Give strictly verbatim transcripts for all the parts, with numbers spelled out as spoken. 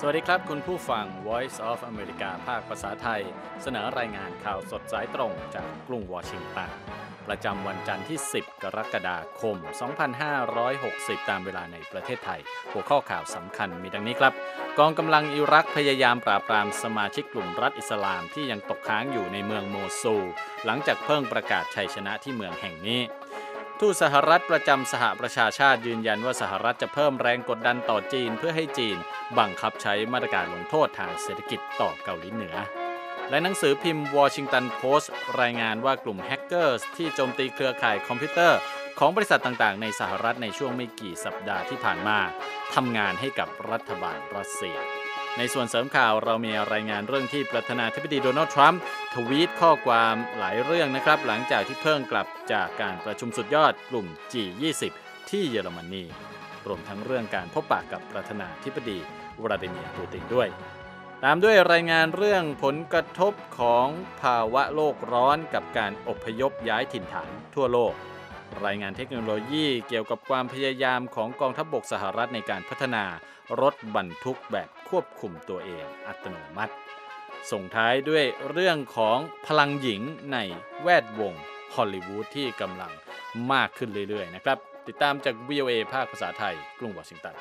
วัสดีครับคุณผู้ฟัง Voice of America ภาคภาษาไทยเสนอรายงานข่าวสดสายตรงจากกรุงวอชิงตันประจำวันจันทร์ที่สิบกรกฎาคมสองพันห้าร้อยหกสิบตามเวลาในประเทศไทยหัวข้อข่าวสำคัญมีดังนี้ครับกองกำลังอิรักพยายามปราบปรามสมาชิกกลุ่มรัฐอิสลามที่ยังตกค้างอยู่ในเมืองโมซูลหลังจากเพิ่งประกาศชัยชนะที่เมืองแห่งนี้ทูตสหรัฐประจำสหประชาชาติยืนยันว่าสหรัฐจะเพิ่มแรงกดดันต่อจีนเพื่อให้จีนบังคับใช้มาตรการลงโทษทางเศรษฐกิจต่อเกาหลีเหนือและหนังสือพิมพ์วอชิงตันโพสต์รายงานว่ากลุ่มแฮกเกอร์ที่โจมตีเครือข่ายคอมพิวเตอร์ของบริษัทต่างๆในสหรัฐในช่วงไม่กี่สัปดาห์ที่ผ่านมาทำงานให้กับรัฐบาลรัสเซียในส่วนเสริมข่าวเรามีรายงานเรื่องที่ประธานาธิบดีโดนัลด์ทรัมป์ทวีตข้อความหลายเรื่องนะครับหลังจากที่เพิ่งกลับจากการประชุมสุดยอดกลุ่ม จี ยี่สิบ ที่เยอรมนีรวมทั้งเรื่องการพบปะกับประธานาธิบดีวลาดิเมียร์ปูตินด้วยตามด้วยรายงานเรื่องผลกระทบของภาวะโลกร้อนกับการอพยพย้ายถิ่นฐานทั่วโลกรายงานเทคโนโลยีเกี่ยวกับความพยายามของกองทัพบกสหรัฐในการพัฒนารถบรรทุกแบบควบคุมตัวเองอัตโนมัติส่งท้ายด้วยเรื่องของพลังหญิงในแวดวงฮอลลีวูดที่กำลังมากขึ้นเรื่อยๆนะครับติดตามจาก วี โอ เอ ภาคภาษาไทยกรุงวอชิงตัน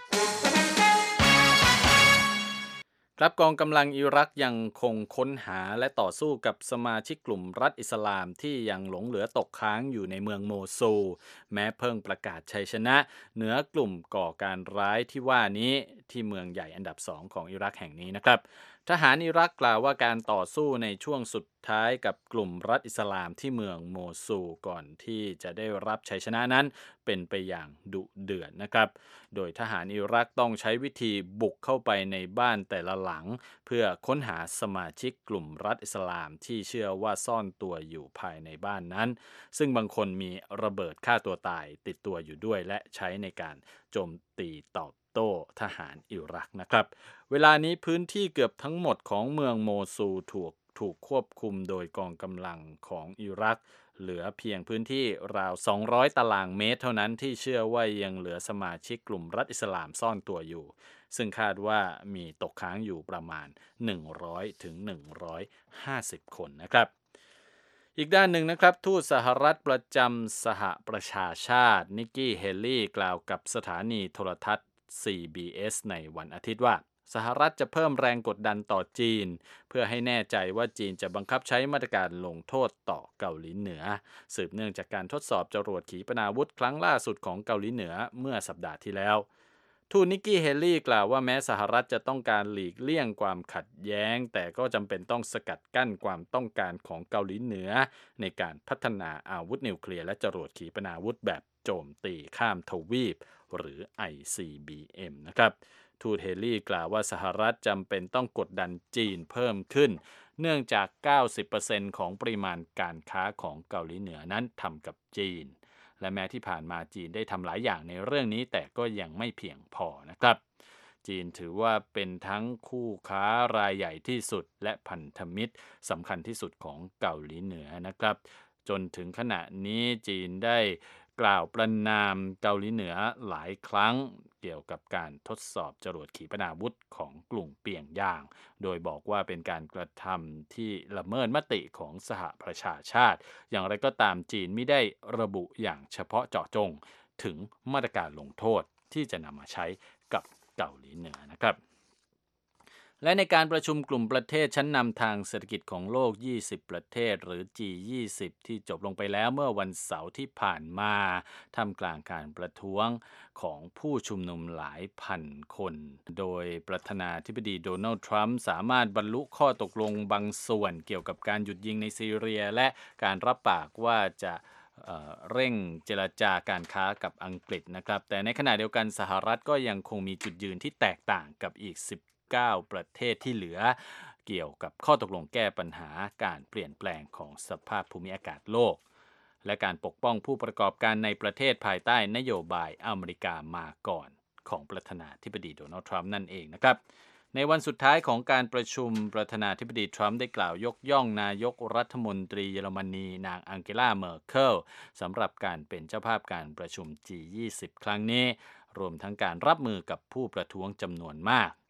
ครับกองกำลังอิรักยังคงค้นหาและต่อสู้กับสมาชิกกลุ่มรัฐอิสลามที่ยังหลงเหลือตกค้างอยู่ในเมืองโมซูลแม้เพิ่งประกาศชัยชนะเหนือกลุ่มก่อการร้ายที่ว่านี้ที่เมืองใหญ่อันดับสองของอิรักแห่งนี้นะครับทหารอิรักกล่าวว่าการต่อสู้ในช่วงสุดท้ายกับกลุ่มรัฐอิสลามที่เมืองโมซูลก่อนที่จะได้รับชัยชนะนั้นเป็นไปอย่างดุเดือดนะครับโดยทหารอิรักต้องใช้วิธีบุกเข้าไปในบ้านแต่ละหลังเพื่อค้นหาสมาชิกกลุ่มรัฐอิสลามที่เชื่อว่าซ่อนตัวอยู่ภายในบ้านนั้นซึ่งบางคนมีระเบิดฆ่าตัวตายติดตัวอยู่ด้วยและใช้ในการโจมตีตอบโต้ทหารอิรักนะครับเวลานี้พื้นที่เกือบทั้งหมดของเมืองโมซูลถูกถูกควบคุมโดยกองกำลังของอิรักเหลือเพียงพื้นที่ราวสองร้อยตารางเมตรเท่านั้นที่เชื่อว่ายังเหลือสมาชิกกลุ่มรัฐอิสลามซ่อนตัวอยู่ซึ่งคาดว่ามีตกค้างอยู่ประมาณหนึ่งร้อยถึงหนึ่งร้อยห้าสิบคนนะครับอีกด้านหนึ่งนะครับทูตสหรัฐประจำสหประชาชาตินิกกี้เฮลลี่กล่าวกับสถานีโทรทัศน์ ซี บี เอส ในวันอาทิตย์ว่าสหรัฐจะเพิ่มแรงกดดันต่อจีนเพื่อให้แน่ใจว่าจีนจะบังคับใช้มาตรการลงโทษต่อเกาหลีเหนือสืบเนื่องจากการทดสอบจรวดขีปนาวุธครั้งล่าสุดของเกาหลีเหนือเมื่อสัปดาห์ที่แล้วทูตนิกกี้เฮลลี่กล่าวว่าแม้สหรัฐจะต้องการหลีกเลี่ยงความขัดแย้งแต่ก็จำเป็นต้องสกัดกั้นความต้องการของเกาหลีเหนือในการพัฒนาอาวุธนิวเคลียร์และจรวดขีปนาวุธแบบโจมตีข้ามทวีปหรือ ไอ ซี บี เอ็ม นะครับทูตเฮลลี่กล่าวว่าสหรัฐจำเป็นต้องกดดันจีนเพิ่มขึ้นเนื่องจาก เก้าสิบเปอร์เซ็นต์ ของปริมาณการค้าของเกาหลีเหนือนั้นทำกับจีนและแม้ที่ผ่านมาจีนได้ทำหลายอย่างในเรื่องนี้แต่ก็ยังไม่เพียงพอนะครับจีนถือว่าเป็นทั้งคู่ค้ารายใหญ่ที่สุดและพันธมิตรสำคัญที่สุดของเกาหลีเหนือนะครับจนถึงขณะนี้จีนได้กล่าวประณามเกาหลีเหนือหลายครั้งเกี่ยวกับการทดสอบจรวดขีปนาวุธของกลุ่มเปียงย่างโดยบอกว่าเป็นการกระทำที่ละเมิดมติของสหประชาชาติอย่างไรก็ตามจีนไม่ได้ระบุอย่างเฉพาะเจาะจงถึงมาตรการลงโทษที่จะนำมาใช้กับเกาหลีเหนือนะครับและในการประชุมกลุ่มประเทศชั้นนำทางเศรษฐกิจของโลกยี่สิบประเทศหรือ จี ยี่สิบ ที่จบลงไปแล้วเมื่อวันเสาร์ที่ผ่านมาท่ามกลางการประท้วงของผู้ชุมนุมหลายพันคนโดยประธานาธิบดีโดนัลด์ทรัมป์สามารถบรรลุข้อตกลงบางส่วนเกี่ยวกับการหยุดยิงในซีเรียและการรับปากว่าจะเร่งเจรจาการค้ากับอังกฤษนะครับแต่ในขณะเดียวกันสหรัฐก็ยังคงมีจุดยืนที่แตกต่างกับอีกสิบเก้าประเทศที่เหลือเกี่ยวกับข้อตกลงแก้ปัญหาการเปลี่ยนแปลงของสภาพภูมิอากาศโลกและการปกป้องผู้ประกอบการในประเทศภายใต้นโยบายอเมริกามาก่อนของประธานาธิบดีโดนัลด์ทรัมป์นั่นเองนะครับในวันสุดท้ายของการประชุมประธานาธิบดีทรัมป์ได้กล่าวยกย่องนายกรัฐมนตรีเยอรมนีนางอังเกลาเมอร์เคิลสำหรับการเป็นเจ้าภาพการประชุม จี ยี่สิบ ครั้งนี้รวมทั้งการรับมือกับผู้ประท้วงจำนวนมาก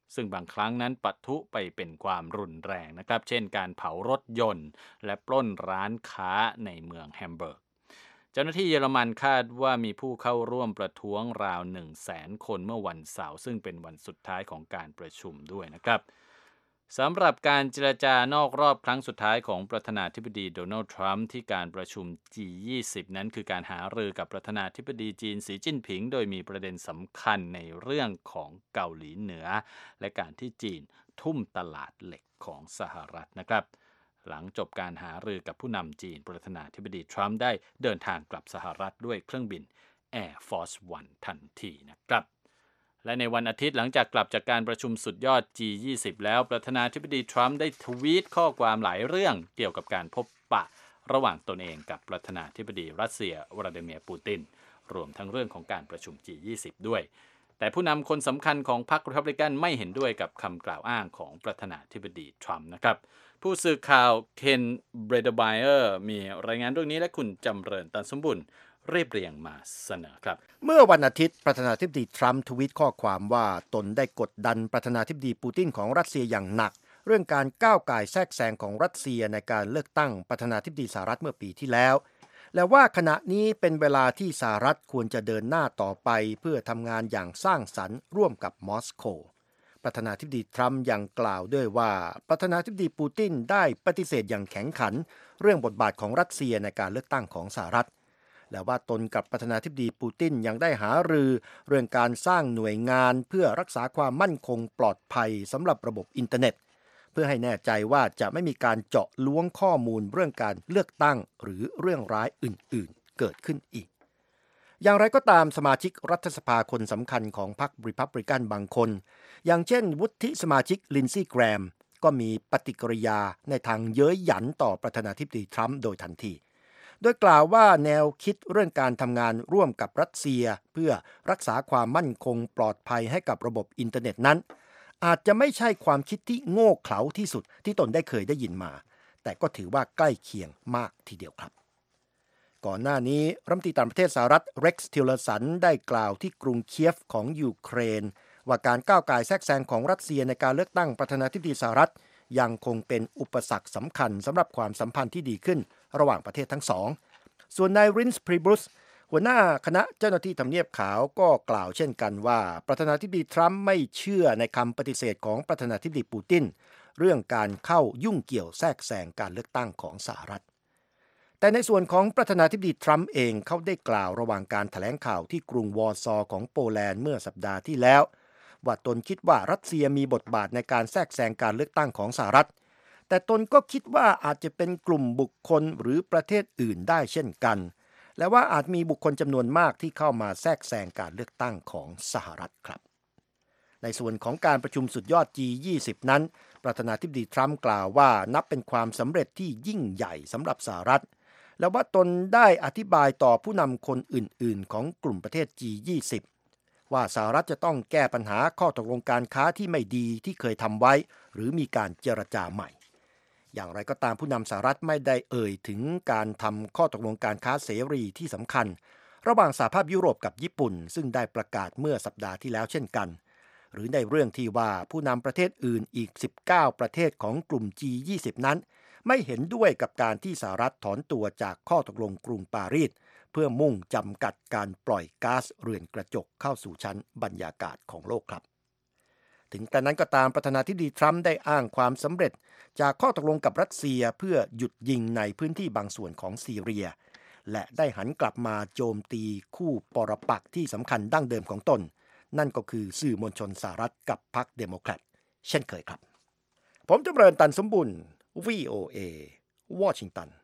ซึ่งบางครั้งนั้นปะทุไปเป็นความรุนแรงนะครับเช่นการเผารถยนต์และปล้นร้านค้าในเมืองแฮมเบิร์กเจ้าหน้าที่เยอรมันคาดว่ามีผู้เข้าร่วมประท้วงราว หนึ่งแสน คนเมื่อวันเสาร์ซึ่งเป็นวันสุดท้ายของการประชุมด้วยนะครับสำหรับการเจรจานอกรอบครั้งสุดท้ายของประธานาธิบดีโดนัลด์ทรัมป์ที่การประชุม จี ยี่สิบ นั้นคือการหารือกับประธานาธิบดีจีนสีจิ้นผิงโดยมีประเด็นสำคัญในเรื่องของเกาหลีเหนือและการที่จีนทุ่มตลาดเหล็กของสหรัฐนะครับหลังจบการหารือกับผู้นำจีนประธานาธิบดีทรัมป์ได้เดินทางกลับสหรัฐด้วยเครื่องบิน Air Force One ทันทีนะครับและในวันอาทิตย์หลังจากกลับจากการประชุมสุดยอด จี ยี่สิบ แล้วประธานาธิบดีทรัมป์ได้ทวีตข้อความหลายเรื่องเกี่ยวกับการพบปะระหว่างตนเองกับประธานาธิบดีรัสเซียวลาดิเมียร์ปูตินรวมทั้งเรื่องของการประชุม จี ยี่สิบ ด้วยแต่ผู้นำคนสำคัญของพรรครีพับลิกันไม่เห็นด้วยกับคำกล่าวอ้างของประธานาธิบดีทรัมป์นะครับผู้สื่อข่าวเคนเบรดไบเออร์มีรายงานเรื่องนี้และคุณจำเริญตันสมบุญเรียบเรียงมาเสนอครับเมื่อวันอาทิตย์ประธานาธิบดีทรัมป์ทวีตข้อความว่าตนได้กดดันประธานาธิบดีปูตินของรัสเซียอย่างหนักเรื่องการก้าวก่ายแทรกแซงของรัสเซียในการเลือกตั้งประธานาธิบดีสหรัฐเมื่อปีที่แล้วและว่าขณะนี้เป็นเวลาที่สหรัฐควรจะเดินหน้าต่อไปเพื่อทำงานอย่างสร้างสรรค์ร่วมกับมอสโกประธานาธิบดีทรัมป์ยังกล่าวด้วยว่าประธานาธิบดีปูตินได้ปฏิเสธอย่างแข็งขันเรื่องบทบาทของรัสเซียในการเลือกตั้งของสหรัฐและว่าตนกับประธานาธิบดีปูตินยังได้หารือเรื่องการสร้างหน่วยงานเพื่อรักษาความมั่นคงปลอดภัยสำหรับระบบอินเทอร์เน็ตเพื่อให้แน่ใจว่าจะไม่มีการเจาะล้วงข้อมูลเรื่องการเลือกตั้งหรือเรื่องร้ายอื่นๆเกิดขึ้นอีกอย่างไรก็ตามสมาชิกรัฐสภาคนสำคัญของพรรครีพับลิกันบางคนอย่างเช่นวุฒิสมาชิกลินซี่แกรมก็มีปฏิกิริยาในทางเย้ยหยันต่อประธานาธิบดีทรัมป์โดยทันทีโดยกล่าวว่าแนวคิดเรื่องการทำงานร่วมกับรัสเซียเพื่อรักษาความมั่นคงปลอดภัยให้กับระบบอินเทอร์เน็ตนั้นอาจจะไม่ใช่ความคิดที่โง่เขลาที่สุดที่ตนได้เคยได้ยินมาแต่ก็ถือว่าใกล้เคียงมากทีเดียวครับก่อนหน้านี้รัฐมนตรีต่างประเทศสหรัฐเร็กซ์ทิลเลอร์สันได้กล่าวที่กรุงเคียฟของยูเครนว่าการก้าวก่ายแทรกแซงของรัสเซียในการเลือกตั้งประธานาธิบดีสหรัฐยังคงเป็นอุปสรรคสำคัญสำหรับความสัมพันธ์ที่ดีขึ้นระหว่างประเทศทั้งสองส่วนนายรินส์พรีบรุสหัวหน้าคณะเจ้าหน้าที่ทำเนียบขาวก็กล่าวเช่นกันว่าประธานาธิบดีทรัมป์ไม่เชื่อในคำปฏิเสธของประธานาธิบดีปูตินเรื่องการเข้ายุ่งเกี่ยวแทรกแซงการเลือกตั้งของสหรัฐแต่ในส่วนของประธานาธิบดีทรัมป์เองเขาได้กล่าวระหว่างการแถลงข่าวที่กรุงวอร์ซอของโปแลนด์เมื่อสัปดาห์ที่แล้วว่าตนคิดว่ารัสเซียมีบทบาทในการแทรกแซงการเลือกตั้งของสหรัฐแต่ตนก็คิดว่าอาจจะเป็นกลุ่มบุคคลหรือประเทศอื่นได้เช่นกันและว่าอาจมีบุคคลจำนวนมากที่เข้ามาแทรกแซงการเลือกตั้งของสหรัฐครับในส่วนของการประชุมสุดยอด จี ยี่สิบ นั้นประธานาธิบดีทรัมป์กล่าวว่านับเป็นความสำเร็จที่ยิ่งใหญ่สำหรับสหรัฐและว่าตนได้อธิบายต่อผู้นำคนอื่นๆของกลุ่มประเทศ จี ยี่สิบ ว่าสหรัฐจะต้องแก้ปัญหาข้อตกลงการค้าที่ไม่ดีที่เคยทำไว้หรือมีการเจรจาใหม่อย่างไรก็ตามผู้นำสหรัฐไม่ได้เอ่ยถึงการทำข้อตกลงการค้าเสรีที่สำคัญระหว่างสหภาพยุโรปกับญี่ปุ่นซึ่งได้ประกาศเมื่อสัปดาห์ที่แล้วเช่นกันหรือในเรื่องที่ว่าผู้นำประเทศอื่นอีกสิบเก้าประเทศของกลุ่ม จี ยี่สิบ นั้นไม่เห็นด้วยกับการที่สหรัฐถอนตัวจากข้อตกลงกรุงปารีสเพื่อมุ่งจำกัดการปล่อยก๊าซเรือนกระจกเข้าสู่ชั้นบรรยากาศของโลกครับถึงกระนั้นก็ตามประธานาธิบดีทรัมป์ได้อ้างความสำเร็จจากข้อตกลงกับรัสเซียเพื่อหยุดยิงในพื้นที่บางส่วนของซีเรียและได้หันกลับมาโจมตีคู่ปรปักษ์ที่สำคัญดั้งเดิมของตนนั่นก็คือสื่อมวลชนสหรัฐกับพรรคเดโมแครตเช่นเคยครับผมจำเริญตันสมบุญ วี โอ เอ วอชิงตัน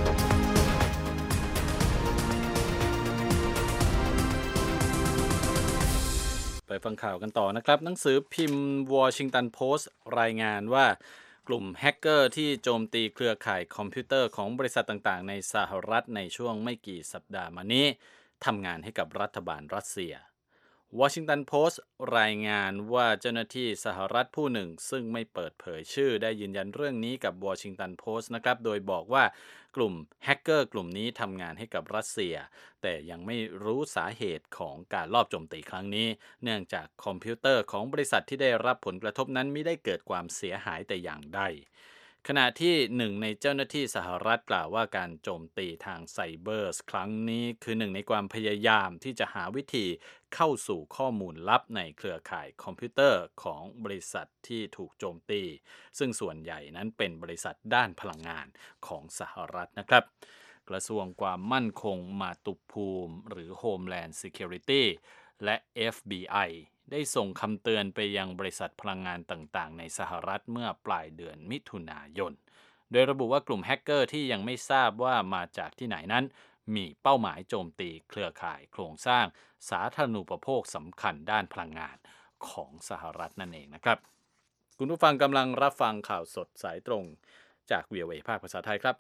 ไปฟังข่าวกันต่อนะครับหนังสือพิมพ์ Washington Post รายงานว่ากลุ่มแฮกเกอร์ที่โจมตีเครือข่ายคอมพิวเตอร์ของบริษัทต่างๆในสหรัฐในช่วงไม่กี่สัปดาห์มานี้ทำงานให้กับรัฐบาลรัสเซียวอชิงตันโพสต์รายงานว่าเจ้าหน้าที่สหรัฐผู้หนึ่งซึ่งไม่เปิดเผยชื่อได้ยืนยันเรื่องนี้กับวอชิงตันโพสต์นะครับโดยบอกว่ากลุ่มแฮกเกอร์กลุ่มนี้ทำงานให้กับรัสเซียแต่ยังไม่รู้สาเหตุของการลอบโจมตีครั้งนี้เนื่องจากคอมพิวเตอร์ของบริษัทที่ได้รับผลกระทบนั้นไม่ได้เกิดความเสียหายแต่อย่างใดขณะที่หนึ่งในเจ้าหน้าที่สหรัฐกล่าวว่าการโจมตีทางไซเบอร์ครั้งนี้คือหนึ่งในความพยายามที่จะหาวิธีเข้าสู่ข้อมูลลับในเครือข่ายคอมพิวเตอร์ของบริษัทที่ถูกโจมตีซึ่งส่วนใหญ่นั้นเป็นบริษัทด้านพลังงานของสหรัฐนะครับกระทรวงความมั่นคงมาตุภูมิหรือ Homeland Security และ เอฟ บี ไอ ได้ส่งคำเตือนไปยังบริษัทพลังงานต่างๆในสหรัฐเมื่อปลายเดือนมิถุนายนโดยระบุว่ากลุ่มแฮกเกอร์ที่ยังไม่ทราบว่ามาจากที่ไหนนั้นมีเป้าหมายโจมตีเครือข่ายโครงสร้างสาธารณูปโภคสำคัญด้านพลังงานของสหรัฐนั่นเองนะครับคุณผู้ฟังกำลังรับฟังข่าวสดสายตรงจาก วี โอ เอ ภาคภาษาไทยครับ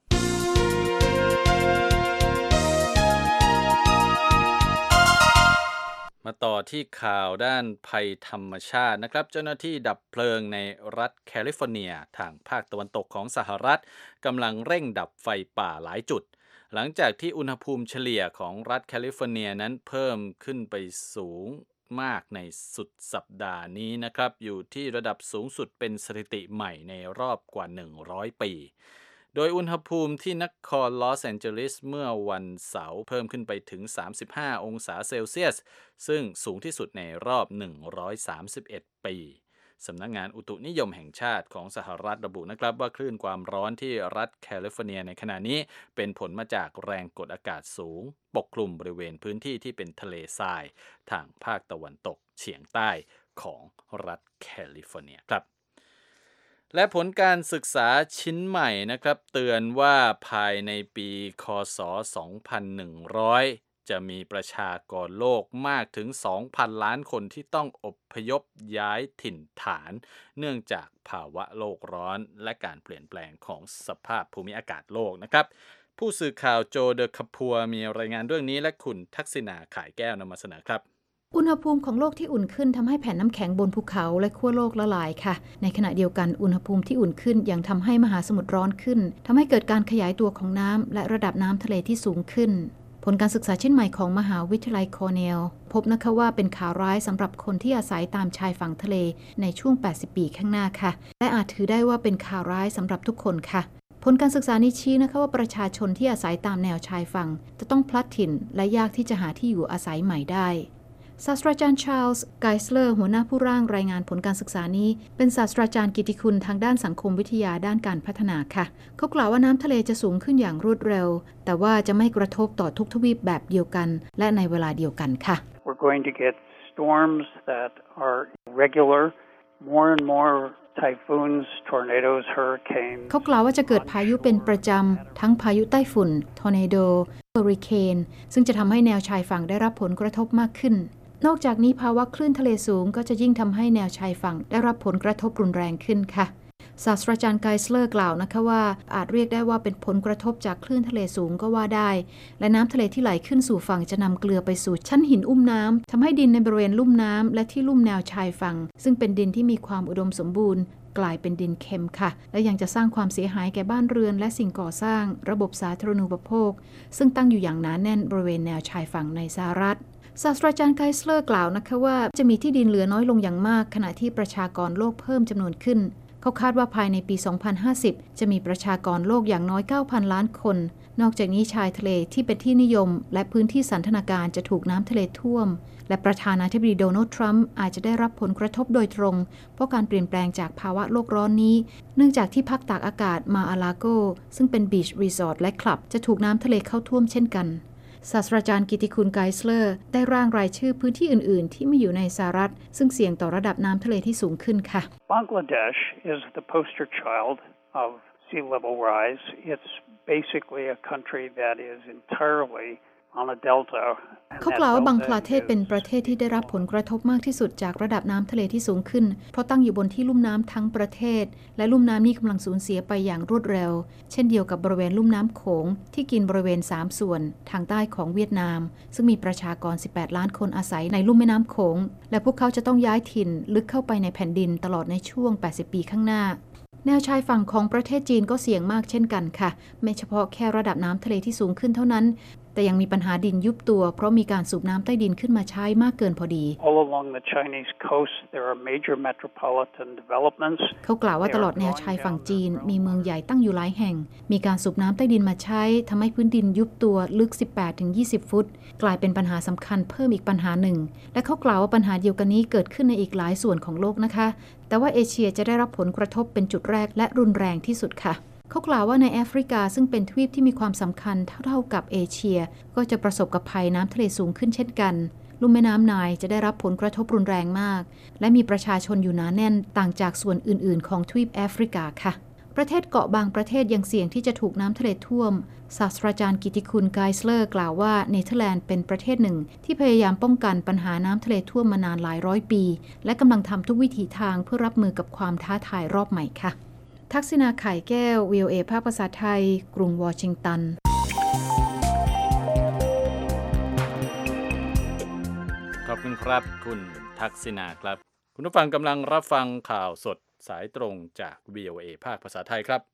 มาต่อที่ข่าวด้านภัยธรรมชาตินะครับเจ้าหน้าที่ดับเพลิงในรัฐแคลิฟอร์เนียทางภาคตะวันตกของสหรัฐกำลังเร่งดับไฟป่าหลายจุดหลังจากที่อุณหภูมิเฉลี่ยของรัฐแคลิฟอร์เนียนั้นเพิ่มขึ้นไปสูงมากในสุดสัปดาห์นี้นะครับอยู่ที่ระดับสูงสุดเป็นสถิติใหม่ในรอบกว่าหนึ่งร้อยปีโดยอุณหภูมิที่นครลอสแอนเจลิสเมื่อวันเสาร์เพิ่มขึ้นไปถึงสามสิบห้าองศาเซลเซียสซึ่งสูงที่สุดในรอบหนึ่งร้อยสามสิบเอ็ดปีสำนักงานอุตุนิยมแห่งชาติของสหรัฐระบุนะครับว่าคลื่นความร้อนที่รัฐแคลิฟอร์เนียในขณะนี้เป็นผลมาจากแรงกดอากาศสูงปกคลุมบริเวณพื้นที่ที่เป็นทะเลทรายทางภาคตะวันตกเฉียงใต้ของรัฐแคลิฟอร์เนียครับและผลการศึกษาชิ้นใหม่นะครับเตือนว่าภายในปีค.ศ. สองพันหนึ่งร้อยจะมีประชากรโลกมากถึง สองพัน ล้านคนที่ต้องอพยพย้ายถิ่นฐานเนื่องจากภาวะโลกร้อนและการเปลี่ยนแปลงของสภาพภูมิอากาศโลกนะครับผู้สื่อข่าวโจเดอคาพัวมีรายงานเรื่องนี้และคุณทักษิณาข่ายแก้วนำมาเสนอครับอุณหภูมิของโลกที่อุ่นขึ้นทำให้แผ่นน้ำแข็งบนภูเขาและขั้วโลกละลายค่ะในขณะเดียวกันอุณหภูมิที่อุ่นขึ้นยังทำให้มหาสมุทรร้อนขึ้นทำให้เกิดการขยายตัวของน้ำและระดับน้ำทะเลที่สูงขึ้นผลการศึกษาชิ้นใหม่ของมหาวิทยาลัยคอร์เนลพบนะคะว่าเป็นข่าวร้ายสำหรับคนที่อาศัยตามชายฝั่งทะเลในช่วงแปดสิบปีข้างหน้าค่ะและอาจถือได้ว่าเป็นข่าวร้ายสำหรับทุกคนค่ะผลการศึกษานี้ชี้นะคะว่าประชาชนที่อาศัยตามแนวชายฝั่งจะต้องพลัดถิ่นและยากที่จะหาที่อยู่อาศัยใหม่ได้ศาสตราจารย์ชาร์ลส์ไกส์เลอร์หัวหน้าผู้ร่างรายงานผลการศึกษานี้เป็นศาสตราจารย์กิตติคุณทางด้านสังคมวิทยาด้านการพัฒนาค่ะเขากล่าวว่าน้ำทะเลจะสูงขึ้นอย่างรวดเร็วแต่ว่าจะไม่กระทบต่อทุกทวีปแบบเดียวกันและในเวลาเดียวกันค่ะ We're going to get storms that are regular, more and more typhoons, tornadoes, hurricanes. เขากล่าวว่าจะเกิดพายุเป็นประจำทั้งพายุใต้ฝุ่นทอร์เนโดเฮอริเคนซึ่งจะทำให้แนวชายฝั่งได้รับผลกระทบมากขึ้นนอกจากนี้ภาวะคลื่นทะเลสูงก็จะยิ่งทำให้แนวชายฝั่งได้รับผลกระทบรุนแรงขึ้นค่ะศาสตราจารย์ไกส์เลอร์กล่าวนะคะว่าอาจเรียกได้ว่าเป็นผลกระทบจากคลื่นทะเลสูงก็ว่าได้และน้ำทะเลที่ไหลขึ้นสู่ฝั่งจะนำเกลือไปสู่ชั้นหินอุ้มน้ำทำให้ดินในบริเวณลุ่มน้ำและที่ลุ่มแนวชายฝั่งซึ่งเป็นดินที่มีความอุดมสมบูรณ์กลายเป็นดินเค็มค่ะและยังจะสร้างความเสียหายแก่บ้านเรือนและสิ่งก่อสร้างระบบสาธารณูปโภคซึ่งตั้งอยู่อย่างหนาแน่นบริเวณแนวชายฝั่งในสหรัฐศาสตราจารย์ไกส์เลอร์กล่าวนะคะว่าจะมีที่ดินเหลือน้อยลงอย่างมากขณะที่ประชากรโลกเพิ่มจำนวนขึ้นเขาคาดว่าภายในปี สองพันห้าสิบ จะมีประชากรโลกอย่างน้อย เก้าพัน ล้านคนนอกจากนี้ชายทะเลที่เป็นที่นิยมและพื้นที่สันทนาการจะถูกน้ำทะเลท่วมและประธานาธิบดีโดนัลด์ทรัมป์อาจจะได้รับผลกระทบโดยตรงเพราะการเปลี่ยนแปลงจากภาวะโลกร้อนนี้เนื่องจากที่พักตากอากาศมาอาลาโกซึ่งเป็นบีชรีสอร์ทและคลับจะถูกน้ำทะเลเข้าท่วมเช่นกันศาสตราจารย์กิตติคุณไกส์เลอร์ได้ร่างรายชื่อพื้นที่อื่นๆที่ไม่อยู่ในสหรัฐซึ่งเสี่ยงต่อระดับน้ำทะเลที่สูงขึ้นค่ะ Bangladesh is the poster child of sea level rise. It's basically a country that is entirely on a delta. เขากล่าวว่าบังคลาเทศเป็นประเทศที่ได้รับผลกระทบมากที่สุดจากระดับน้ำทะเลที่สูงขึ้นเพราะตั้งอยู่บนที่ลุ่มน้ำทั้งประเทศและลุ่มน้ำนี้กำลังสูญเสียไปอย่างรวดเร็วเช่นเดียวกับบริเวณลุ่มน้ำโขงที่กินบริเวณสามส่วนทางใต้ของเวียดนามซึ่งมีประชากรสิบแปดล้านคนอาศัยในลุ่มแม่น้ำโขงและพวกเขาจะต้องย้ายถิ่นลึกเข้าไปในแผ่นดินตลอดในช่วงแปดสิบปีข้างหน้าแนวชายฝั่งของประเทศจีนก็เสี่ยงมากเช่นกันค่ะไม่เฉพาะแค่ระดับน้ำทะเลที่สูงขึ้นเท่านั้นแต่ยังมีปัญหาดินยุบตัวเพราะมีการสูบน้ำใต้ดินขึ้นมาใช้มากเกินพอดี All along the Chinese coast there are major metropolitan developments เขากล่าวว่าตลอดแนวชายฝั่งจีนมีเมืองใหญ่ตั้งอยู่หลายแห่งมีการสูบน้ำใต้ดินมาใช้ทำให้พื้นดินยุบตัวลึก สิบแปดถึงยี่สิบ ฟุตกลายเป็นปัญหาสำคัญเพิ่มอีกปัญหาหนึ่งและเขากล่าวว่าปัญหาเดียวกันนี้เกิดขึ้นในอีกหลายส่วนของโลกนะคะแต่ว่าเอเชียจะได้รับผลกระทบเป็นจุดแรกและรุนแรงที่สุดค่ะเขากล่าวว่าในแอฟริกาซึ่งเป็นทวีปที่มีความสำคัญเท่าๆกับเอเชียก็จะประสบกับภัยน้ำทะเลสูงขึ้นเช่นกันลุ่มแม่น้ำไนล์จะได้รับผลกระทบรุนแรงมากและมีประชาชนอยู่หนาแน่นต่างจากส่วนอื่นๆของทวีปแอฟริกาค่ะประเทศเกาะบางประเทศยังเสี่ยงที่จะถูกน้ำทะเลท่วมศาสตราจารย์กิติคุณไกส์เลอร์กล่าวว่าเนเธอร์แลนด์เป็นประเทศหนึ่งที่พยายามป้องกันปัญหาน้ำทะเลท่วมมานานหลายร้อยปีและกำลังทำทุกวิถีทางเพื่อรับมือกับความท้าทายรอบใหม่ค่ะทักษิณาไข่แก้ว วี โอ เอ ภาคภาษาไทยกรุงวอชิงตันขอบคุณครับคุณทักษิณาครับคุณผู้ฟังกำลังรับฟังข่าวสดสายตรงจาก วี โอ เอ ภาคภาษาไทยครับ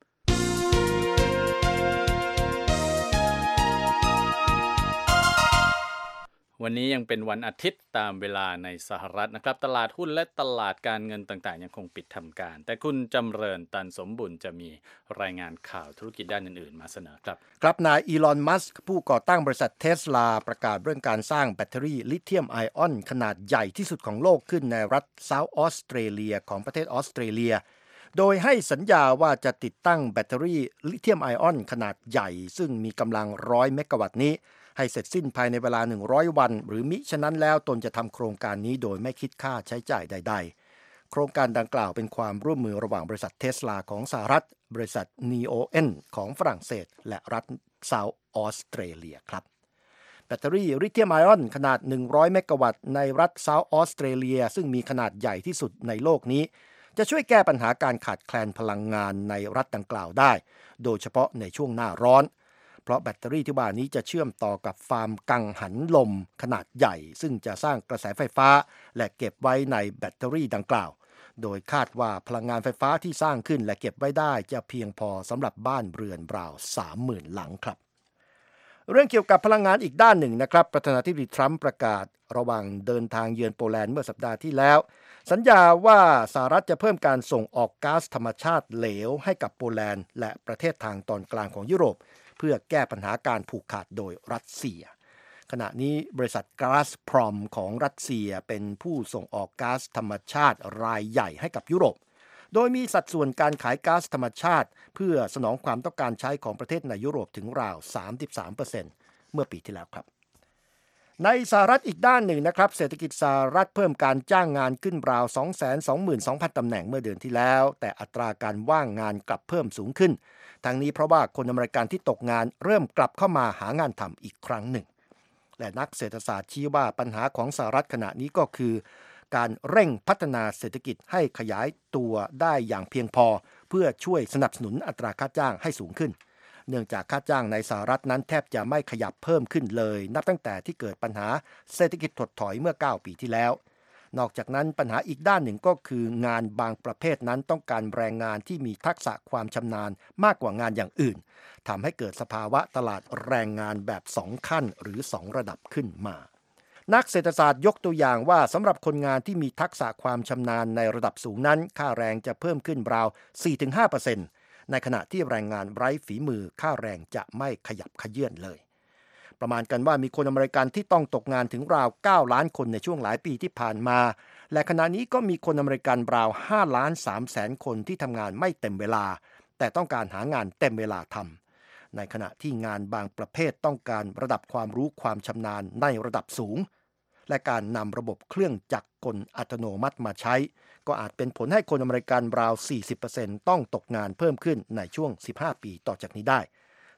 วันนี้ยังเป็นวันอาทิตย์ตามเวลาในสหรัฐนะครับตลาดหุ้นและตลาดการเงินต่างๆยังคงปิดทำการแต่คุณจำเริญตันสมบุญจะมีรายงานข่าวธุรกิจด้านอื่นๆมาเสนอครับครับนายอีลอนมัสก์ผู้ก่อตั้งบริษัทเทสลาประกาศเรื่องการสร้างแบตเตอรี่ลิเธียมไอออนขนาดใหญ่ที่สุดของโลกขึ้นในรัฐเซาท์ออสเตรเลียของประเทศออสเตรเลียโดยให้สัญญาว่าจะติดตั้งแบตเตอรี่ลิเธียมไอออนขนาดใหญ่ซึ่งมีกำลังหนึ่งร้อยเมกะวัตต์นี้ให้เสร็จสิ้นภายในเวลาหนึ่งร้อยวันหรือมิฉะนั้นแล้วตนจะทำโครงการนี้โดยไม่คิดค่าใช้จ่ายใดๆโครงการดังกล่าวเป็นความร่วมมือระหว่างบริษัทเทสลาของสหรัฐบริษัท นี โอ เอ็น ของฝรั่งเศสและรัฐเซาท์ออสเตรเลียครับแบตเตอรี่ลิเธียมไอออนขนาดหนึ่งร้อยเมกะวัตต์ในรัฐเซาท์ออสเตรเลียซึ่งมีขนาดใหญ่ที่สุดในโลกนี้จะช่วยแก้ปัญหาการขาดแคลนพลังงานในรัฐดังกล่าวได้โดยเฉพาะในช่วงหน้าร้อนเพราะแบตเตอรี่ที่ว่านี้จะเชื่อมต่อกับฟาร์มกังหันลมขนาดใหญ่ซึ่งจะสร้างกระแสไฟฟ้าและเก็บไว้ในแบตเตอรี่ดังกล่าวโดยคาดว่าพลังงานไฟฟ้าที่สร้างขึ้นและเก็บไว้ได้จะเพียงพอสำหรับบ้านเรือนราว สามหมื่น หลังครับเรื่องเกี่ยวกับพลังงานอีกด้านหนึ่งนะครับประธานาธิบดีทรัมป์ประกาศระหว่างเดินทางเยือนโปแลนด์เมื่อสัปดาห์ที่แล้วสัญญาว่าสหรัฐจะเพิ่มการส่งออกก๊าซธรรมชาติเหลวให้กับโปแลนด์และประเทศทางตอนกลางของยุโรปเพื่อแก้ปัญหาการผูกขาดโดยรัสเซียขณะนี้บริษัทก๊าซพรอมของรัสเซียเป็นผู้ส่งออกก๊าซธรรมชาติรายใหญ่ให้กับยุโรปโดยมีสัดส่วนการขายก๊าซธรรมชาติเพื่อสนองความต้องการใช้ของประเทศในยุโรปถึงราว สามสิบสามเปอร์เซ็นต์ เมื่อปีที่แล้วครับในสหรัฐอีกด้านหนึ่งนะครับเศรษฐกิจสหรัฐเพิ่มการจ้างงานขึ้นราว สองแสนสองหมื่นสองพัน ตำแหน่งเมื่อเดือนที่แล้วแต่อัตราการว่างงานกลับเพิ่มสูงขึ้นทั้งนี้เพราะว่าคนอเมริกันที่ตกงานเริ่มกลับเข้ามาหางานทำอีกครั้งหนึ่งและนักเศรษฐศาสตร์ชี้ว่าปัญหาของสหรัฐขณะนี้ก็คือการเร่งพัฒนาเศรษฐกิจให้ขยายตัวได้อย่างเพียงพอเพื่อช่วยสนับสนุนอัตราค่าจ้างให้สูงขึ้นเนื่องจากค่าจ้างในสหรัฐนั้นแทบจะไม่ขยับเพิ่มขึ้นเลยนับตั้งแต่ที่เกิดปัญหาเศรษฐกิจถดถอยเมื่อเก้าปีที่แล้วนอกจากนั้นปัญหาอีกด้านหนึ่งก็คืองานบางประเภทนั้นต้องการแรงงานที่มีทักษะความชำนาญมากกว่างานอย่างอื่นทำให้เกิดสภาวะตลาดแรงงานแบบสองขั้นหรือสองระดับขึ้นมานักเศรษฐศาสตร์ยกตัวอย่างว่าสำหรับคนงานที่มีทักษะความชำนาญในระดับสูงนั้นค่าแรงจะเพิ่มขึ้นราว สี่ถึงห้าเปอร์เซ็นต์ ในขณะที่แรงงานไร้ฝีมือค่าแรงจะไม่ขยับเขยื้อนเลยประมาณกันว่ามีคนอเมริกันที่ต้องตกงานถึงราวเก้าล้านคนในช่วงหลายปีที่ผ่านมาและขณะนี้ก็มีคนอเมริกันราวห้าล้านสามแสนคนที่ทำงานไม่เต็มเวลาแต่ต้องการหางานเต็มเวลาทำในขณะที่งานบางประเภทต้องการระดับความรู้ความชำนาญในระดับสูงและการนำระบบเครื่องจักรกลอัตโนมัติมาใช้ก็อาจเป็นผลให้คนอเมริกันราว สี่สิบเปอร์เซ็นต์ ต้องตกงานเพิ่มขึ้นในช่วงสิบห้าปีต่อจากนี้ได้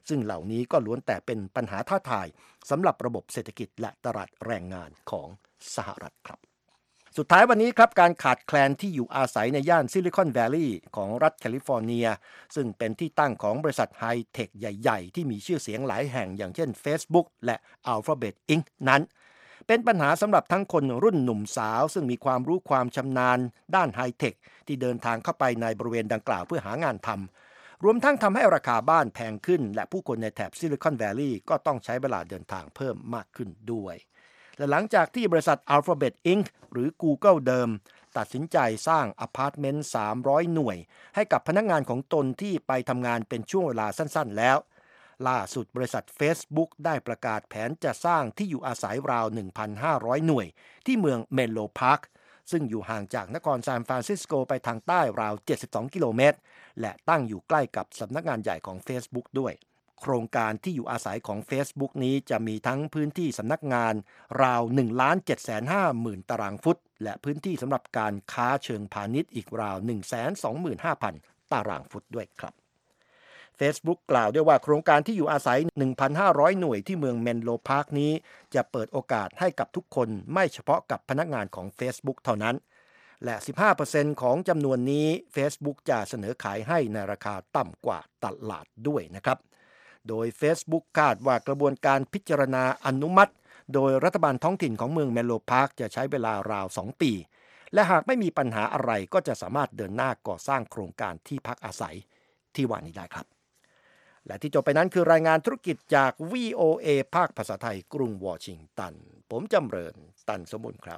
ซึ่งเหล่านี้ก็ล้วนแต่เป็นปัญหาท้าทายสำหรับระบบเศรษฐกิจและตลาดแรงงานของสหรัฐครับสุดท้ายวันนี้ครับการขาดแคลนที่อยู่อาศัยในย่านซิลิคอนแวลลีย์ของรัฐแคลิฟอร์เนียซึ่งเป็นที่ตั้งของบริษัทไฮเทคใหญ่ๆที่มีชื่อเสียงหลายแห่งอย่างเช่น Facebook และ Alphabet อิงค์ นั้นเป็นปัญหาสำหรับทั้งคนรุ่นหนุ่มสาวซึ่งมีความรู้ความชำนาญด้านไฮเทคที่เดินทางเข้าไปในบริเวณดังกล่าวเพื่อหางานทำรวมทั้งทำให้ราคาบ้านแพงขึ้นและผู้คนในแถบซิลิคอนแวลลีย์ก็ต้องใช้เวลาเดินทางเพิ่มมากขึ้นด้วยและหลังจากที่บริษัท Alphabet อิงค์ หรือ Google เดิมตัดสินใจสร้างอพาร์ตเมนต์สามร้อยหน่วยให้กับพนักงานของตนที่ไปทำงานเป็นช่วงเวลาสั้นๆแล้วล่าสุดบริษัท Facebook ได้ประกาศแผนจะสร้างที่อยู่อาศัยราว หนึ่งพันห้าร้อย หน่วยที่เมืองเมนโลพาร์คซึ่งอยู่ห่างจากนครซานฟรานซิสโกไปทางใต้ราวเจ็ดสิบสองกิโลเมตรและตั้งอยู่ใกล้กับสำนักงานใหญ่ของ Facebook ด้วยโครงการที่อยู่อาศัยของ Facebook นี้จะมีทั้งพื้นที่สำนักงานราว หนึ่งล้านเจ็ดแสนห้าหมื่น ตารางฟุตและพื้นที่สำหรับการค้าเชิงพาณิชย์อีกราว หนึ่งแสนสองหมื่นห้าพัน ตารางฟุตด้วยครับ Facebook กล่าวด้วยว่าโครงการที่อยู่อาศัย หนึ่งพันห้าร้อย หน่วยที่เมืองเมนโลพาร์คนี้จะเปิดโอกาสให้กับทุกคนไม่เฉพาะกับพนักงานของ Facebook เท่านั้นและ สิบห้าเปอร์เซ็นต์ ของจำนวนนี้ Facebook จะเสนอขายให้ในราคาต่ำกว่าตลาดด้วยนะครับโดย Facebook คาดว่ากระบวนการพิจารณาอนุมัติโดยรัฐบาลท้องถิ่นของเมืองเมนโลพาร์คจะใช้เวลาราวสองปีและหากไม่มีปัญหาอะไรก็จะสามารถเดินหน้าก่อสร้างโครงการที่พักอาศัยที่ว่านี้ได้ครับและที่จบไปนั้นคือรายงานธุรกิจจาก วี โอ เอ ภาคภาษาไทยกรุงวอชิงตันผมจำเริญตันสมบูรณ์ครับ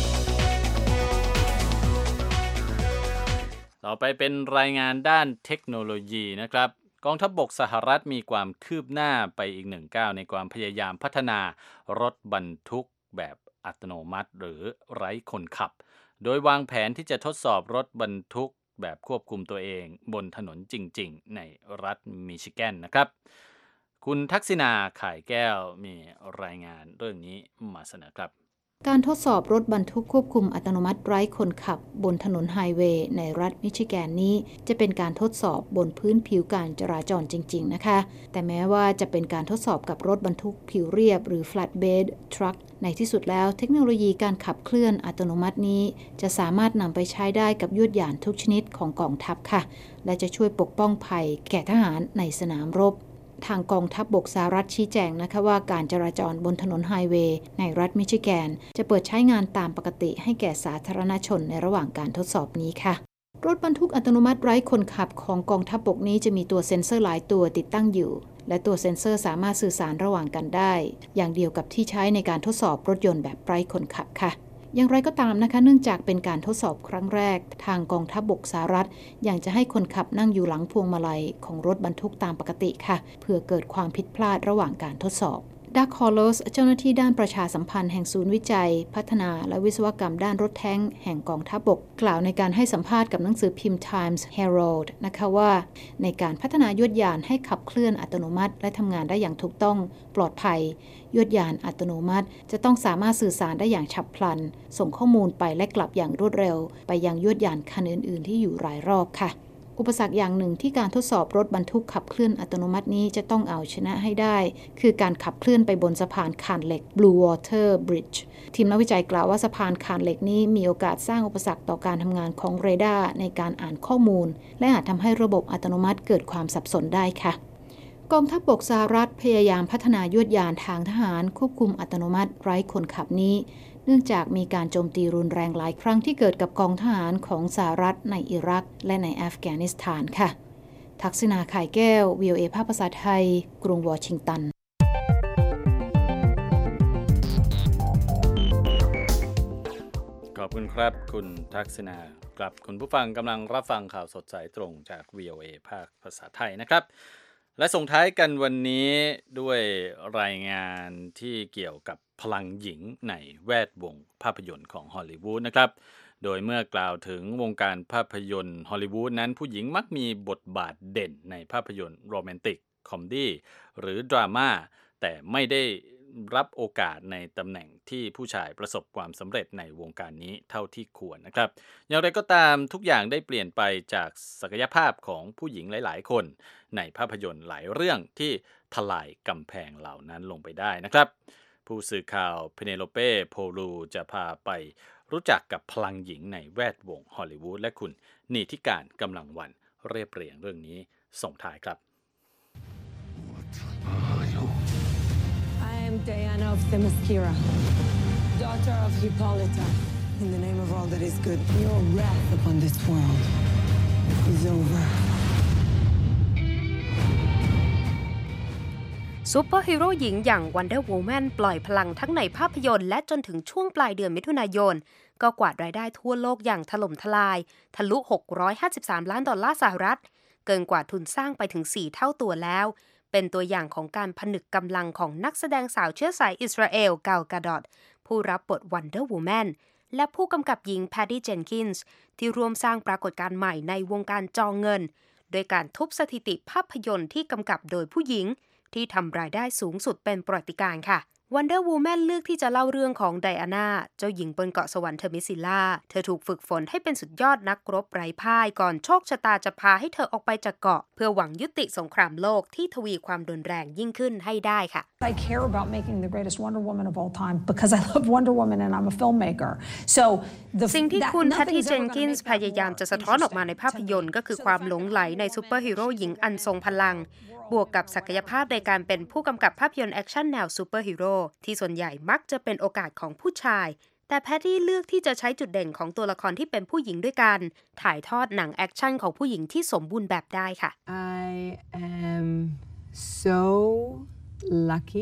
ต่อไปเป็นรายงานด้านเทคโนโลยีนะครับกองทัพบกสหรัฐมีความคืบหน้าไปอีกหนึ่งก้าวในความพยายามพัฒนารถบรรทุกแบบอัตโนมัติหรือไร้คนขับโดยวางแผนที่จะทดสอบรถบรรทุกแบบควบคุมตัวเองบนถนนจริงๆในรัฐมิชิแกนนะครับคุณทักษิณาข่ายแก้วมีรายงานเรื่องนี้มาเสนอครับการทดสอบรถบรรทุกควบคุมอัตโนมัติไร้คนขับบนถนนไฮเวย์ในรัฐมิชิแกนนี้จะเป็นการทดสอบบนพื้นผิวการจราจรจริงๆนะคะแต่แม้ว่าจะเป็นการทดสอบกับรถบรรทุกผิวเรียบหรือ flatbed truck ในที่สุดแล้วเทคโนโลยีการขับเคลื่อนอัตโนมัตินี้จะสามารถนำไปใช้ได้กับยวดยานทุกชนิดของกองทัพค่ะและจะช่วยปกป้องภัยแก่ทหารในสนามรบทางกองทัพบกสหรัฐชี้แจงนะคะว่าการจราจรบนถนนไฮเวย์ในรัฐมิชิแกนจะเปิดใช้งานตามปกติให้แก่สาธารณชนในระหว่างการทดสอบนี้ค่ะรถบรรทุกอัตโนมัติไร้คนขับของกองทัพบกนี้จะมีตัวเซ็นเซอร์หลายตัวติดตั้งอยู่และตัวเซ็นเซอร์สามารถสื่อสารระหว่างกันได้อย่างเดียวกับที่ใช้ในการทดสอบรถยนต์แบบไร้คนขับค่ะอย่างไรก็ตามนะคะเนื่องจากเป็นการทดสอบครั้งแรกทางกองทัพบกสหรัฐยังจะให้คนขับนั่งอยู่หลังพวงมาลัยของรถบรรทุกตามปกติค่ะเพื่อเกิดความผิดพลาดระหว่างการทดสอบดัก ฮอลโลสเจ้าหน้าที่ด้านประชาสัมพันธ์แห่งศูนย์วิจัยพัฒนาและวิศวกรรมด้านรถแท้งแห่งกองทัพบกกล่าวในการให้สัมภาษณ์กับหนังสือพิมพ์ Times Herald นะคะว่าในการพัฒนายวดยานให้ขับเคลื่อนอัตโนมัติและทำงานได้อย่างถูกต้องปลอดภัยยวดยานอัตโนมัติจะต้องสามารถสื่อสารได้อย่างฉับพลันส่งข้อมูลไปและกลับอย่างรวดเร็วไปยังยวดยานคันอื่นๆที่อยู่รายรอบค่ะอุปสรรคอย่างหนึ่งที่การทดสอบรถบรรทุกขับเคลื่อนอัตโนมัตินี้จะต้องเอาชนะให้ได้คือการขับเคลื่อนไปบนสะพานคานเหล็ก Blue Water Bridge ทีมนักวิจัยกล่าวว่าสะพานคานเหล็กนี้มีโอกาสสร้างอุปสรรคต่อการทำงานของเรดาร์ในการอ่านข้อมูลและอาจทำให้ระบบอัตโนมัติเกิดความสับสนได้ค่ะกองทัพบกสหรัฐพยายามพัฒนายวดยานทางทหารควบคุมอัตโนมัติไร้คนขับนี้เนื่องจากมีการโจมตีรุนแรงหลายครั้งที่เกิดกับกองทหารของสหรัฐในอิรักและในอัฟกานิสถานค่ะทักษิณาข่ายแก้ว วี โอ เอ ภาคภาษาไทยกรุงวอชิงตันขอบคุณครับคุณทักษิณาครับคุณผู้ฟังกำลังรับฟังข่าวสดสายตรงจาก วี โอ เอ ภาคภาษาไทยนะครับและส่งท้ายกันวันนี้ด้วยรายงานที่เกี่ยวกับพลังหญิงในแวดวงภาพยนตร์ของฮอลลีวูดนะครับโดยเมื่อกล่าวถึงวงการภาพยนตร์ฮอลลีวูดนั้นผู้หญิงมักมีบทบาทเด่นในภาพยนตร์โรแมนติกคอมเมดี้หรือดราม่าแต่ไม่ได้รับโอกาสในตำแหน่งที่ผู้ชายประสบความสำเร็จในวงการนี้เท่าที่ควรนะครับอย่างไรก็ตามทุกอย่างได้เปลี่ยนไปจากศักยภาพของผู้หญิงหลายๆคนในภาพยนตร์หลายเรื่องที่ทลายกำแพงเหล่านั้นลงไปได้นะครับผู้สื่อข่าวเพเนโลเป้โพลูจะพาไปรู้จักกับพลังหญิงในแวดวงฮอลลีวูดและคุณนิติการกำลังวันเรียบเรียงเรื่องนี้ส่งท้ายครับ I am Diana of Themyscira, daughter of Hippolyta. In the name of all that is good, your wrath upon this world is over. ซูเปอร์ฮีโร่หญิงอย่าง Wonder Woman ปล่อยพลังทั้งในภาพยนตร์และจนถึงช่วงปลายเดือนมิถุนายนก็กวาดรายได้ทั่วโลกอย่างถล่มทลายทะลุหกร้อยห้าสิบสามล้านดอลลาร์สหรัฐเกินกว่าทุนสร้างไปถึงสี่เท่าตัวแล้วเป็นตัวอย่างของการผนึกกำลังของนักแสดงสาวเชื้อสายอิสราเอลกาล กาดอตผู้รับบท Wonder Woman และผู้กำกับหญิง Patty Jenkins ที่ร่วมสร้างปรากฏการณ์ใหม่ในวงการจอเงินโดยการทุบสถิติภาพยนตร์ที่กำกับโดยผู้หญิงที่ทำรายได้สูงสุดเป็นประวัติการณ์ค่ะ Wonder Woman เลือกที่จะเล่าเรื่องของไดอาน่าเจ้าหญิงบนเกาะสวรรค์เทอร์มิซิลล่าเธอถูกฝึกฝนให้เป็นสุดยอดนักรบไร้พ่ายก่อนโชคชะตาจะพาให้เธอออกไปจากเกาะเพื่อหวังยุติสงครามโลกที่ทวีความรุนแรงยิ่งขึ้นให้ได้ค่ะ I care about making the greatest Wonder Woman of all time because I love Wonder Woman and I'm a filmmaker. So the สิ่งที่คุณ Patty Jenkins พยายามจะสะท้อนออกมาในภาพยนตร์ก็คือความหลงไหลในซูเปอร์ฮีโร่หญิงอันทรงพลังบวกกับศักยภาพในการเป็นผู้กำกับภาพยนตร์แอคชั่นแนวซูเปอร์ฮีโร่ที่ส่วนใหญ่มักจะเป็นโอกาสของผู้ชายแต่แพตตี้เลือกที่จะใช้จุดเด่นของตัวละครที่เป็นผู้หญิงด้วยกันถ่ายทอดหนังแอคชั่นของผู้หญิงที่สมบูรณ์แบบได้ค่ะ I am so lucky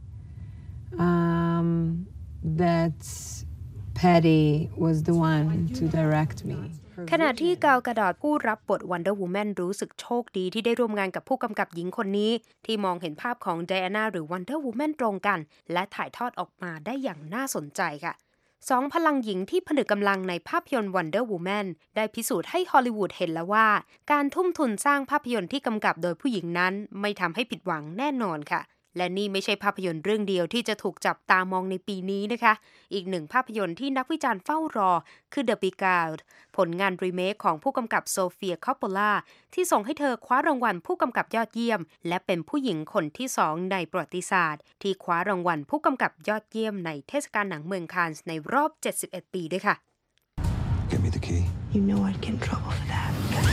um, that Patty was the one to direct me ขณะที่กาล กาดอตผู้รับบท Wonder Woman รู้สึกโชคดีที่ได้ร่วมงานกับผู้กำกับหญิงคนนี้ที่มองเห็นภาพของ Diana หรือ Wonder Woman ตรงกันและถ่ายทอดออกมาได้อย่างน่าสนใจค่ะสองพลังหญิงที่ผนึกกำลังในภาพยนตร์ Wonder Woman ได้พิสูจน์ให้ฮอลลีวูดเห็นแล้วว่าการทุ่มทุนสร้างภาพยนตร์ที่กำกับโดยผู้หญิงนั้นไม่ทำให้ผิดหวังแน่นอนค่ะและนี่ไม่ใช่ภาพยนตร์เรื่องเดียวที่จะถูกจับตามองในปีนี้นะคะอีกหนึ่งภาพยนตร์ที่นักวิจารณ์เฝ้ารอคือ The Beguiled ผลงานรีเมคของผู้กำกับโซเฟีย คอปโปล่าที่ส่งให้เธอคว้ารางวัลผู้กำกับยอดเยี่ยมและเป็นผู้หญิงคนที่สองในประวัติศาสตร์ที่คว้ารางวัลผู้กำกับยอดเยี่ยมในเทศกาลหนังเมืองคานส์ในรอบเจ็ดสิบเอ็ดปีด้วยค่ะ Give me the key. You know I'd get in trouble for that.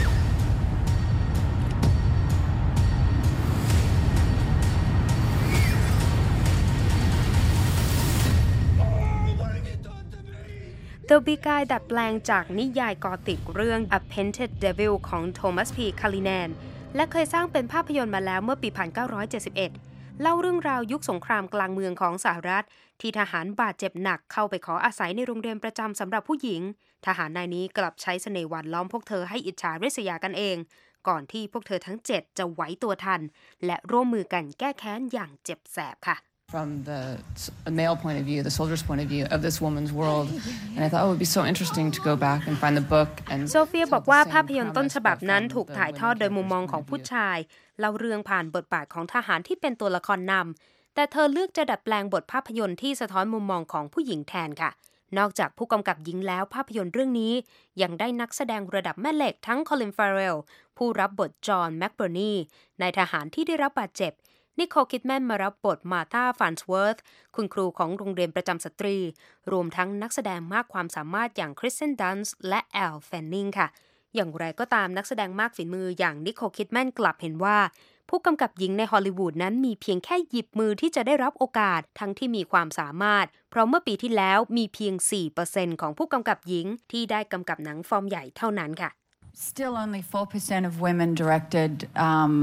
The Beguiled ดัดแปลงจากนิยายกอธิกเรื่อง A Painted Devil ของโทมัส พี คาลิแนนและเคยสร้างเป็นภาพยนตร์มาแล้วเมื่อปี หนึ่งพันเก้าร้อยเจ็ดสิบเอ็ด เล่าเรื่องราวยุคสงครามกลางเมืองของสหรัฐที่ทหารบาดเจ็บหนักเข้าไปขออาศัยในโรงเรียนประจำสำหรับผู้หญิงทหารนายนี้กลับใช้เสน่ห์หวานล้อมพวกเธอให้อิจฉาริษยากันเองก่อนที่พวกเธอทั้งเจ็ดจะไหวตัวทันและร่วมมือกันแก้แค้นอย่างเจ็บแสบค่ะ from the male point of view, the soldier's point of view of this woman's world. And I thought, oh, it would be so interesting to go back and find the book. And โซเฟียบอกว่าภาพยนตร์ต้นฉบับนั้นถูกถ่ายทอดโดยมุมมองของผู้ชายเล่าเรื่องผ่านบทบาทของทหารที่เป็นตัวละครนำแต่เธอเลือกจะดัดแปลงบทภาพยนตร์ที่สะท้อนมุมมองของผู้หญิงแทนค่ะนอกจากผู้กำกับหญิงแล้วภาพยนตร์เรื่องนี้ยังได้นักแสดงระดับแม่เหล็กทั้งคอลิน ฟาเรลผู้รับบทจอห์น แมคเบอร์นีนายทหารที่ได้รับบาดเจ็บนิโคล คิดแมนมารับบทมาธา ฟันส์เวิร์ธคุณครูของโรงเรียนประจำสตรีรวมทั้งนักแสดงมากความสามารถอย่างคริสเตน ดันส์และแอล แฟนนิงค่ะอย่างไรก็ตามนักแสดงมากฝีมืออย่างนิโคล คิดแมนกลับเห็นว่าผู้กำกับหญิงในฮอลลีวูดนั้นมีเพียงแค่หยิบมือที่จะได้รับโอกาสทั้งที่มีความสามารถเพราะเมื่อปีที่แล้วมีเพียง สี่เปอร์เซ็นต์ ของผู้กำกับหญิงที่ได้กำกับหนังฟอร์มใหญ่เท่านั้นค่ะ Still only four percent of women directed um,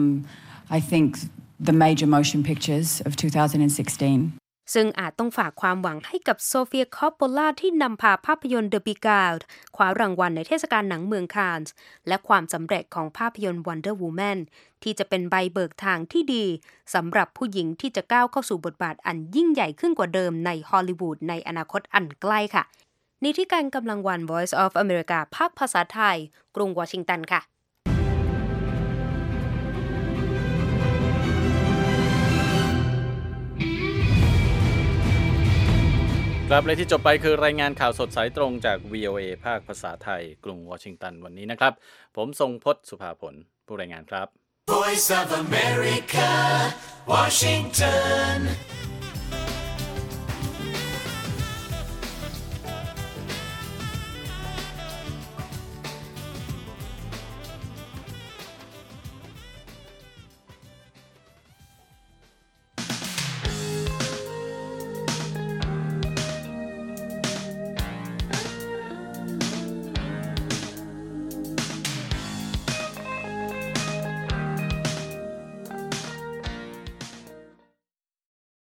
I think the major motion pictures of two thousand sixteen ซึ่งอาจต้องฝากความหวังให้กับโซเฟีย คอปโปล่าที่นำพาภาพยนตร์ The Beguiled คว้ารางวัลในเทศกาลหนังเมืองคานส์และความสำเร็จของภาพยนตร์ Wonder Woman ที่จะเป็นใบเบิกทางที่ดีสำหรับผู้หญิงที่จะก้าวเข้าสู่บทบาทอันยิ่งใหญ่ขึ้นกว่าเดิมในฮอลลีวูดในอนาคตอันใกล้ค่ะนิติการกำลังวัน Voice of America ภาคภาษาไทยกรุงวอชิงตันค่ะครับและที่จบไปคือรายงานข่าวสดสายตรงจาก วี โอ เอ ภาคภาษาไทยกรุงวอชิงตันวันนี้นะครับผมทรงพจน์สุภาผลผู้รายงานครับ Voice of America Washington